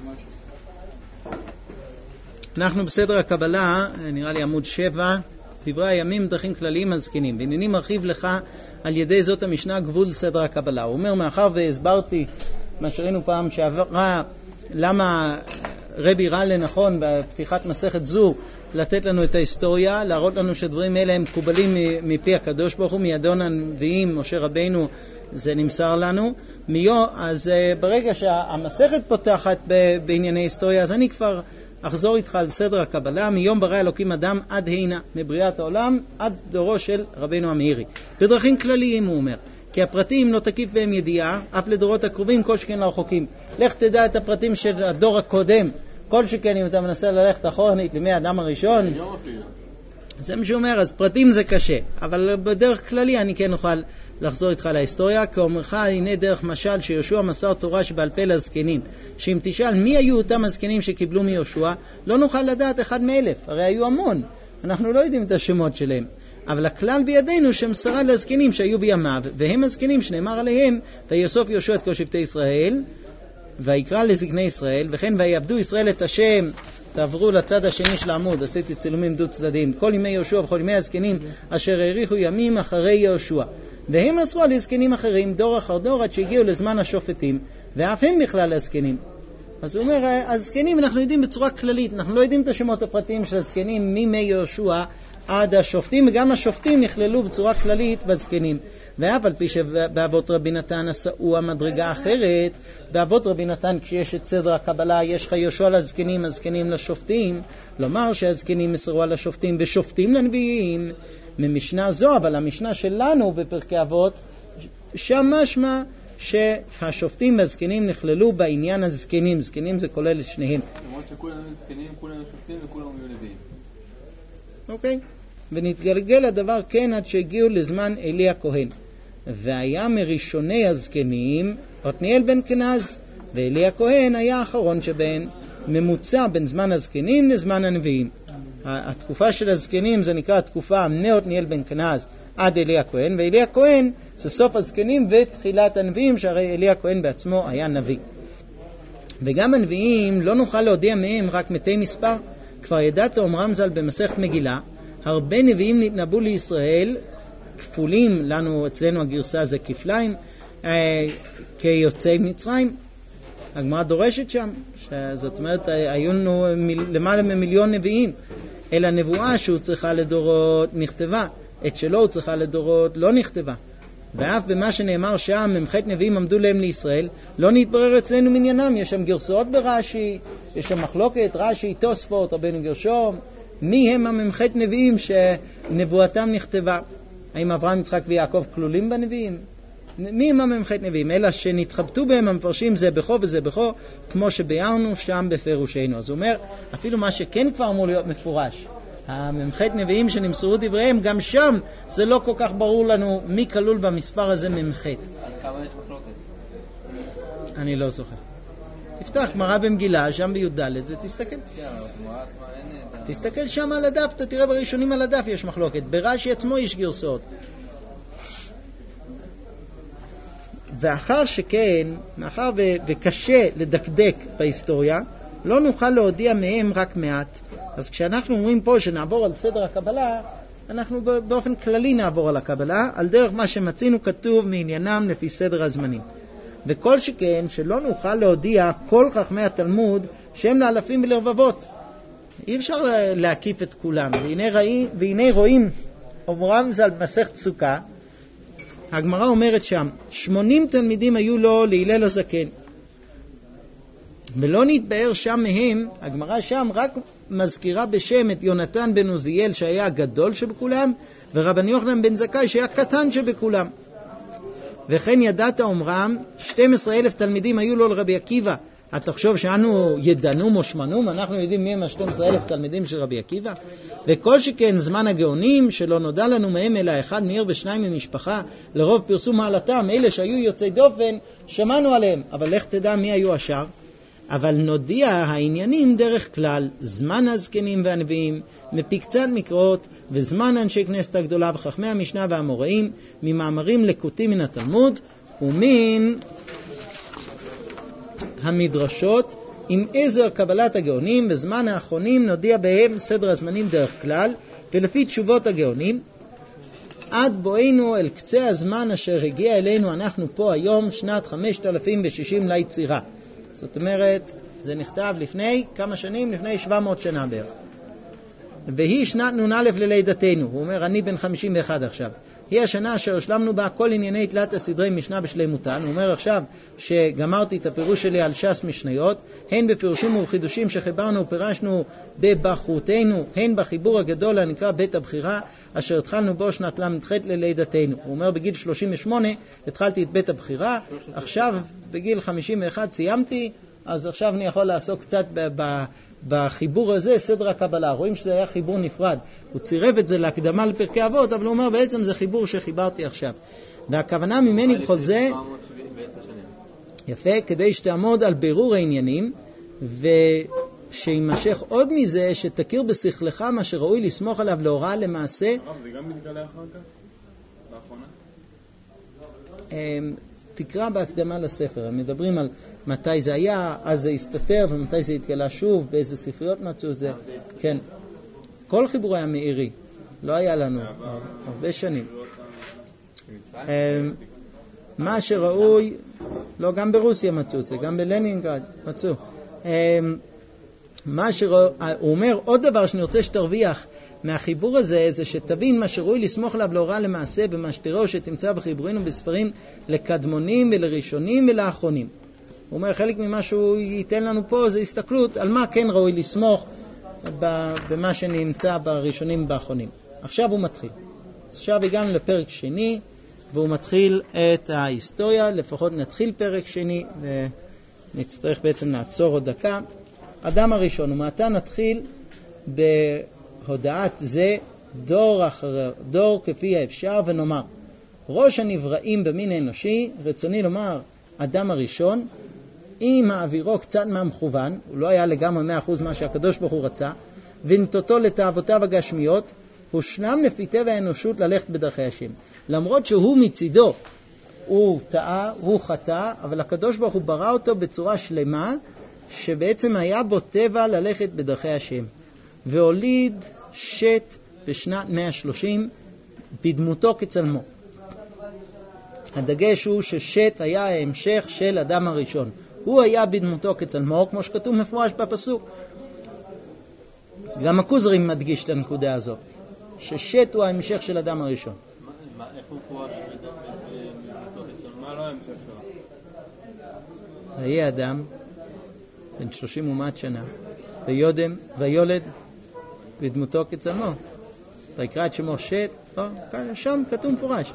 אנחנו בסדר הקבלה, נראה לי עמוד 7, דברי הימים דרכים כלליים הזקנים. והנני מרחיב לך על ידי זאת המשנה גבול סדר הקבלה. הוא אומר, מאחר והסברתי מה שראינו פעם שעברה, למה רבי ראה לנכון בפתיחת מסכת זו לתת לנו את ההיסטוריה, להראות לנו שדברים אלה הם מקובלים מפי הקדוש ברוך הוא, מידון הנביאים, משה רבינו, זה נמסר לנו. אז ברגע שהמסכת פותחת בענייני היסטוריה, אז אני כבר אחזור איתך על סדר הקבלה, מיום ברא אלוקים אדם עד הנה, מבריאת העולם עד דורו של רבינו המאירי. בדרכים כלליים הוא אומר, כי הפרטים לא תקיף בהם ידיעה, אף לדורות הקרובים כל שכן לרחוקים. לך תדע את הפרטים של הדור הקודם, כל שכן אם אתה מנסה ללכת אחורנית לימי האדם הראשון. זה מה שהוא אומר, אז פרטים זה קשה, אבל בדרך כללי אני כן אוכל לחזור איתך להיסטוריה. כאומרך, הנה דרך משל שיהושע מסר תורה שבעל פה לזקנים, שאם תשאל מי היו אותם הזקנים שקיבלו מיהושע, לא נוכל לדעת אחד מאלף, הרי היו המון, אנחנו לא יודעים את השמות שלהם. אבל הכלל בידינו שמסרה לזקנים שהיו בימיו, והם הזקנים שנאמר עליהם, ויאסוף יהושע את כל שבטי ישראל, ויקרא לזקני ישראל, וכן ויעבדו ישראל את השם. תעברו לצד השני של העמוד, עשיתי צילומים דו צדדים. כל ימי יהושע וכל ימי הזקנים אשר האריכו ימים אחרי יהושע, והם מסרו על הזקנים אחרים דור אחר דור עד שהגיעו לזמן השופטים, ואף הם בכלל הזקנים. אז הוא אומר, הזקנים אנחנו יודעים בצורה כללית, אנחנו לא יודעים את השמות הפרטיים של הזקנים מימי יהושע עד השופטים, וגם השופטים נכללו בצורה כללית בזקנים. ואף על פי שבאבות רבי נתן עשו המדרגה אחרת, באבות רבי נתן כשיש את סדר הקבלה יש לך יהושע לזקנים, הזקנים לשופטים, לומר שהזקנים מסרו על השופטים ושופטים לנביאים ממשנה זו. אבל המשנה שלנו בפרקי אבות שם משמע שהשופטים והזקנים נכללו בעניין הזקנים. זקנים זה כולל את שניהם, למרות שכולם זקנים, כולם שופטים וכולם היו נביאים. אוקיי, ונתגלגל הדבר כן עד שהגיעו לזמן אלי הכהן, והיה מראשוני הזקנים עתניאל בן כנז, ואלי הכהן היה האחרון שבהם, ממוצע בין זמן הזקנים לזמן הנביאים. התקופה של הזקנים זה נקרא התקופה מעתניאל בן כנז עד אלי הכהן, ואלי הכהן זה סוף הזקנים ותחילת הנביאים, שהרי אלי הכהן בעצמו היה נביא. וגם הנביאים לא נוכל להודיע מהם רק מתי מספר. כבר ידעת אומרם ז"ל במסכת מגילה, הרבה נביאים נתנבאו לישראל, כפולים, לנו אצלנו הגרסה זה כפליים, כיוצאי מצרים. הגמרא דורשת שם, זאת אומרת היו לנו למעלה ממיליון נביאים, אלא נבואה שהוא צריכה לדורות נכתבה, את שלו הוא צריכה לדורות לא נכתבה. ואף במה שנאמר שם ממחית נביאים עמדו להם לישראל, לא נתברר אצלנו מניינם. יש שם גרסאות ברש"י, יש שם מחלוקת, רש"י, תוספות, רבנו גרשום, מי הם הממחית נביאים שנבואתם נכתבה. האם אברהם, יצחק ויעקב כלולים בנביאים? מי הם הממחית נביאים? אלא שנתחבטו בהם המפרשים זה בכו וזה בכו, כמו שביארנו שם בפירושנו. אז הוא אומר, אפילו מה שכן כבר אמור להיות מפורש, הממחית נביאים שנמסרו דבריהם, גם שם זה לא כל כך ברור לנו מי כלול במספר הזה ממחית. על כמה יש מחלוקת? אני לא זוכר. תפתח גמרא במגילה, שם בי"ד, ותסתכל. תסתכל שם על הדף, אתה תראה בראשונים על הדף יש מחלוקת. ברש"י עצמו יש גרסאות. ואחר שכן, מאחר וקשה לדקדק בהיסטוריה, לא נוכל להודיע מהם רק מעט. אז כשאנחנו אומרים פה שנעבור על סדר הקבלה, אנחנו באופן כללי נעבור על הקבלה, על דרך מה שמצינו כתוב מעניינם לפי סדר הזמנים. וכל שכן שלא נוכל להודיע כל חכמי התלמוד שהם לאלפים ולרבבות. אי אפשר להקיף את כולם. והנה רואים, אומרם ז"ל במסכת סוכה, הגמרא אומרת שם, 80 תלמידים היו לו להלל הזקן. ולא נתבאר שם מהם, הגמרא שם רק מזכירה בשם את יונתן בן עוזיאל שהיה הגדול שבכולם, ורבן יוחנן בן זכאי שהיה קטן שבכולם. וכן ידעת אומרם, 12,000 תלמידים היו לו לרבי עקיבא. אתה חושב שאנו ידענום או שמנום? אנחנו יודעים מי הם 12,000 תלמידים של רבי עקיבא? וכל שכן זמן הגאונים שלא נודע לנו מהם אלא אחד מעיר ושניים ממשפחה, לרוב פרסום מעלתם, אלה שהיו יוצאי דופן שמענו עליהם, אבל לך תדע מי היו השאר. אבל נודיע העניינים דרך כלל, זמן הזקנים והנביאים, מפי קצת מקראות, וזמן אנשי כנסת הגדולה וחכמי המשנה והאמוראים, ממאמרים לקוטים מן התלמוד, ומן המדרשות עם עזר קבלת הגאונים, בזמן האחרונים נודיע בהם סדר הזמנים דרך כלל, ולפי תשובות הגאונים, עד בואנו אל קצה הזמן אשר הגיע אלינו אנחנו פה היום, שנת 5060 ליצירה. זאת אומרת, זה נכתב לפני כמה שנים? לפני 700 שנה בערך. והיא שנת נ"א ללידתנו. הוא אומר, אני בן 51 עכשיו. היא השנה אשר השלמנו בה כל ענייני תלת הסדרי משנה בשלמותן. הוא אומר עכשיו שגמרתי את הפירוש שלי על ש"ס משניות, הן בפירושים ובחידושים שחיברנו ופירשנו בבחרותנו, הן בחיבור הגדול הנקרא בית הבחירה, אשר התחלנו בו שנת ל"ח ללידתנו. הוא אומר, בגיל 38 התחלתי את בית הבחירה, עכשיו בגיל 51 סיימתי, אז עכשיו אני יכול לעסוק קצת בחיבור הזה, סדר הקבלה. רואים שזה היה חיבור נפרד. הוא צירף את זה להקדמה לפרקי אבות, אבל הוא אומר בעצם זה חיבור שחיברתי עכשיו. והכוונה ממני בכל זה, יפה, כדי שתעמוד על בירור העניינים, ושימשך עוד מזה, שתכיר בשכלך מה שראוי לסמוך עליו להוראה למעשה. זה גם מתגלה אחר כך? לאחרונה? תקרא בהקדמה לספר, הם מדברים על מתי זה היה, אז זה הסתתר, ומתי זה התגלה שוב, באיזה ספריות מצאו זה. כן. כל חיבור היה מאירי, לא היה לנו הרבה שנים. מה שראוי, לא, גם ברוסיה מצאו זה, גם בלנינגרד מצאו. הוא אומר, עוד דבר שאני רוצה שתרוויח מהחיבור הזה, זה שתבין מה שראוי לסמוך עליו להוראה למעשה, במה שתראו שתמצא בחיבורים ובספרים לקדמונים ולראשונים ולאחרונים. הוא אומר, חלק ממה שהוא ייתן לנו פה זה הסתכלות על מה כן ראוי לסמוך במה שנמצא בראשונים ובאחרונים. עכשיו הוא מתחיל. עכשיו הגענו לפרק שני, והוא מתחיל את ההיסטוריה. לפחות נתחיל פרק שני, ונצטרך בעצם לעצור עוד דקה. אדם הראשון, ומעתה נתחיל בהודעת זה דור אחר דור כפי האפשר, ונאמר, ראש הנבראים במין האנושי, רצוני לומר, אדם הראשון, אם מעבירו קצת מהמכוון, הוא לא היה לגמרי 100% מה שהקדוש ברוך הוא רצה, ונטותו לתאוותיו הגשמיות, הושלם לפי טבע האנושות ללכת בדרכי השם. למרות שהוא מצידו, הוא טעה, הוא חטא, אבל הקדוש ברוך הוא ברא אותו בצורה שלמה, שבעצם היה בו טבע ללכת בדרכי השם. והוליד שת בשנת 130 בדמותו כצלמו. הדגש הוא ששת היה ההמשך של אדם הראשון. הוא היה בדמותו כצלמו, כמו שכתוב מפורש בפסוק. גם הכוזרי מדגיש את הנקודה הזו, ששת הוא ההמשך של אדם הראשון. איפה מפורש בדמותו כצלמו? מה לא ההמשך שלו? היה אדם בן 30 ומעט שנה, ויולד בדמותו כצלמו. ויקרא את שמו שת, שם כתוב מפורש.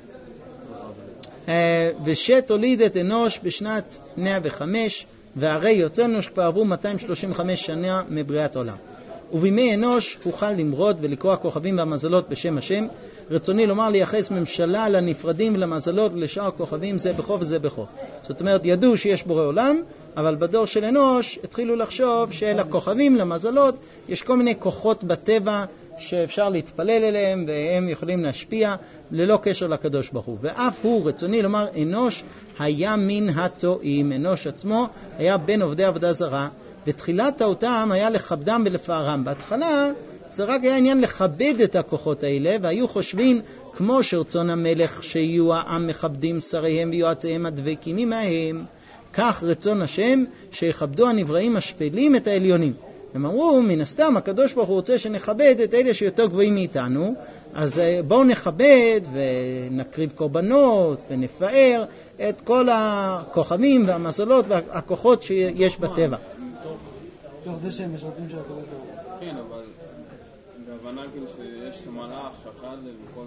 ושת הוליד את אנוש בשנת 105, והרי יוצא אנוש כבר עברו 235 שנה מבריאת עולם. ובימי אנוש הוכל למרוד ולקרוא הכוכבים והמזלות בשם השם. רצוני לומר לייחס ממשלה לנפרדים ולמזלות ולשאר הכוכבים זה בכו וזה בכו. זאת אומרת, ידעו שיש בורא עולם, אבל בדור של אנוש התחילו לחשוב שלכוכבים, למזלות, יש כל מיני כוחות בטבע שאפשר להתפלל אליהם, והם יכולים להשפיע ללא קשר לקדוש ברוך הוא. ואף הוא, רצוני לומר, אנוש היה מן הטועים. אנוש עצמו היה בין עובדי עבודה זרה, ותחילת טעותם היה לכבדם ולפארם. בהתחלה זה רק היה עניין לכבד את הכוחות האלה, והיו חושבים כמו שרצון המלך שיהיו העם מכבדים שריהם ויועציהם הדבקים עמהם, כך רצון השם שיכבדו הנבראים השפלים את העליונים. הם אמרו, מן הסתם הקדוש ברוך הוא רוצה שנכבד את אלה שיותר גבוהים מאיתנו, אז בואו נכבד ונקריב קורבנות ונפאר את כל הכוכבים והמזלות והכוחות שיש בטבע. תוך זה שהם משרתים של הקדוש ברוך הוא. כן, אבל בהבנה כאילו שיש מלאך שחד וכל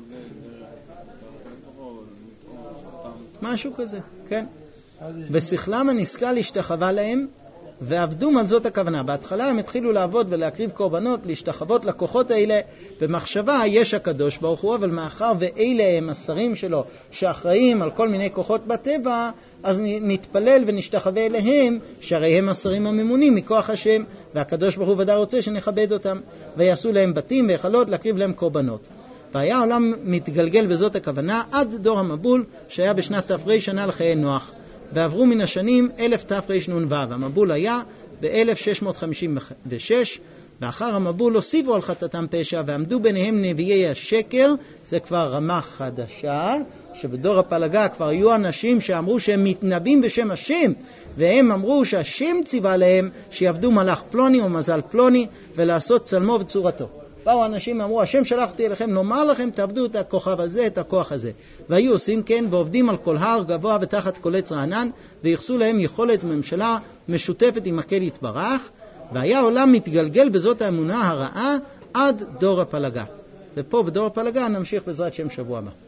זה משהו כזה, כן. ושכלם הנשכל השתחווה להם, ועבדו על זאת הכוונה. בהתחלה הם התחילו לעבוד ולהקריב קורבנות, להשתחוות לכוחות האלה. במחשבה יש הקדוש ברוך הוא, אבל מאחר ואלה הם השרים שלו שאחראים על כל מיני כוחות בטבע, אז נתפלל ונשתחווה אליהם, שהרי הם השרים הממונים מכוח השם, והקדוש ברוך הוא ודאי רוצה שנכבד אותם, ויעשו להם בתים והיכלות להקריב להם קורבנות. והיה העולם מתגלגל בזאת הכוונה עד דור המבול שהיה בשנת תפרי שנה לחיי נוח, ועברו מן השנים 1000 תרנ"ו. המבול היה ב-1656, ואחר המבול הוסיפו על חטאתם פשע, ועמדו ביניהם נביאי השקר, זה כבר רמה חדשה, שבדור הפלגה כבר היו אנשים שאמרו שהם מתנבאים בשם השם, והם אמרו שהשם ציווה להם שיעבדו מלאך פלוני או מזל פלוני, ולעשות צלמו וצורתו. באו אנשים אמרו, השם שלחתי אליכם, נאמר לכם תעבדו את הכוכב הזה, את הכוח הזה. והיו עושים כן, ועובדים על כל הר גבוה ותחת כל עץ רענן, ויחסו להם יכולת ממשלה משותפת עם מקל יתברך, והיה העולם מתגלגל בזאת האמונה הרעה עד דור הפלגה. ופה בדור הפלגה נמשיך בעזרת שם שבוע הבא.